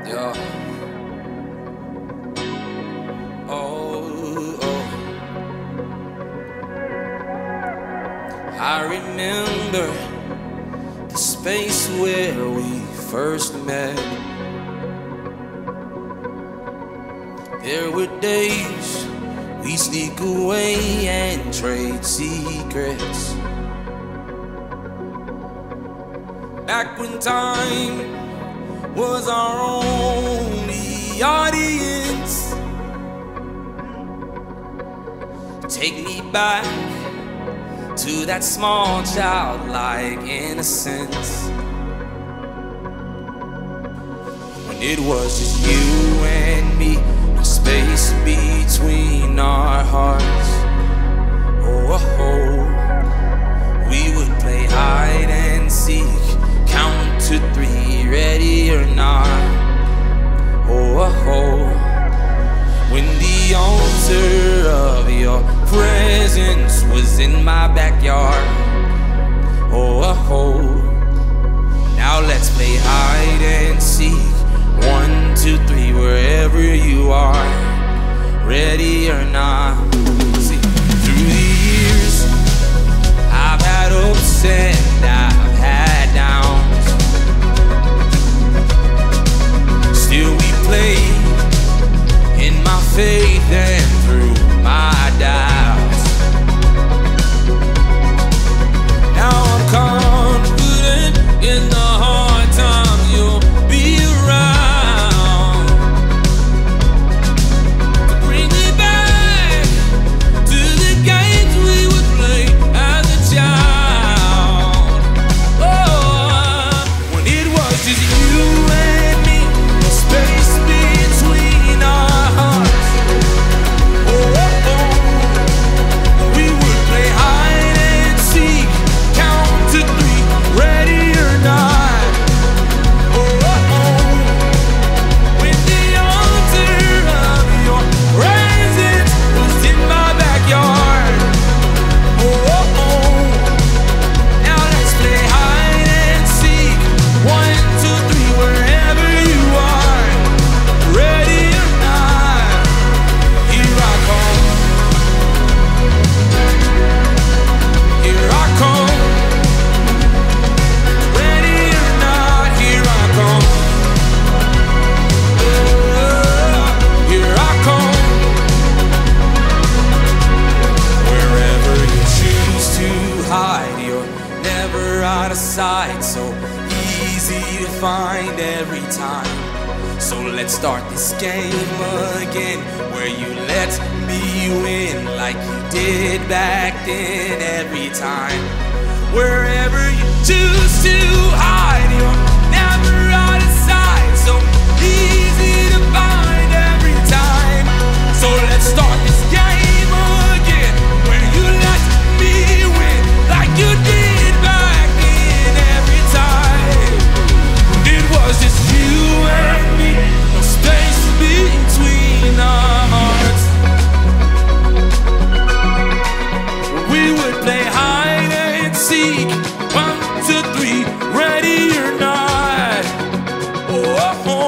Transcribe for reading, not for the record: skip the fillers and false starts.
Yeah. Oh. I remember the space where we first met. There were days we sneak away and trade secrets. Back when time was our only audience. Take me back to that small childlike innocence, when it was just you and me, no space between our hearts. Oh, we would play hide and seek, count to 3, ready or not. Oh, when the altar of your presence was in my backyard. Oh, now let's play hide and seek, 1, 2, 3, wherever you are, ready or not. See, through the years, I've had ups and I've had downs. Still we play in my faith and through my doubts. Now I'm confident in the hard times you'll be around to bring me back to the games we would play as a child. Oh, when it was just you and me, no space between our hearts. We would play hide and seek, count to 3, ready or not. When the altar of your presence was in my backyard. Now let's play hide and seek, 1, 2, 3, wherever you are, ready or not. Here I come. Here I come, ready or not, here I come. Here I come. Wherever you choose to hide, you're never out of sight. So easy to find every time. So let's start this game again, where you let me win like you did back then every time. Wherever you choose to hide, you're never out of sight. So easy to find every time. So let's start this game again, where you let me win like you did back then every time. It was just you and me, no space between our hearts. We would play hide and seek, 1, 2, 3, ready or not. Oh.